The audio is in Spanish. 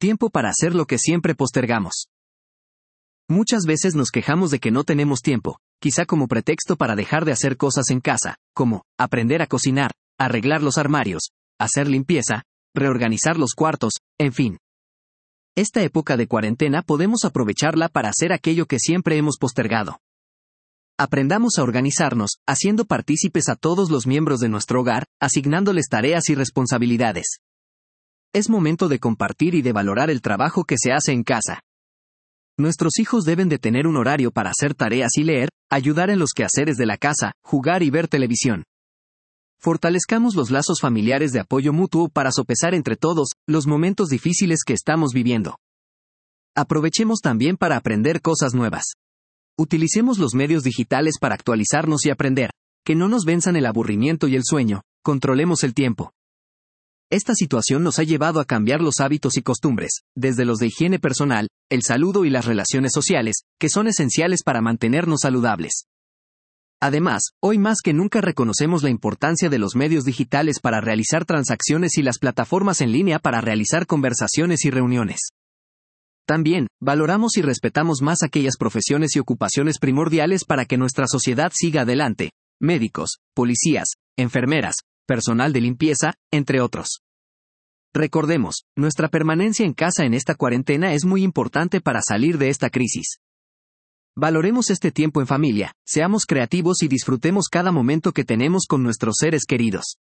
Tiempo para hacer lo que siempre postergamos. Muchas veces nos quejamos de que no tenemos tiempo, quizá como pretexto para dejar de hacer cosas en casa, como aprender a cocinar, arreglar los armarios, hacer limpieza, reorganizar los cuartos, en fin. Esta época de cuarentena podemos aprovecharla para hacer aquello que siempre hemos postergado. Aprendamos a organizarnos, haciendo partícipes a todos los miembros de nuestro hogar, asignándoles tareas y responsabilidades. Es momento de compartir y de valorar el trabajo que se hace en casa. Nuestros hijos deben de tener un horario para hacer tareas y leer, ayudar en los quehaceres de la casa, jugar y ver televisión. Fortalezcamos los lazos familiares de apoyo mutuo para sopesar entre todos los momentos difíciles que estamos viviendo. Aprovechemos también para aprender cosas nuevas. Utilicemos los medios digitales para actualizarnos y aprender, que no nos venzan el aburrimiento y el sueño, controlemos el tiempo. Esta situación nos ha llevado a cambiar los hábitos y costumbres, desde los de higiene personal, el saludo y las relaciones sociales, que son esenciales para mantenernos saludables. Además, hoy más que nunca reconocemos la importancia de los medios digitales para realizar transacciones y las plataformas en línea para realizar conversaciones y reuniones. También, valoramos y respetamos más aquellas profesiones y ocupaciones primordiales para que nuestra sociedad siga adelante: médicos, policías, enfermeras, personal de limpieza, entre otros. Recordemos, nuestra permanencia en casa en esta cuarentena es muy importante para salir de esta crisis. Valoremos este tiempo en familia, seamos creativos y disfrutemos cada momento que tenemos con nuestros seres queridos.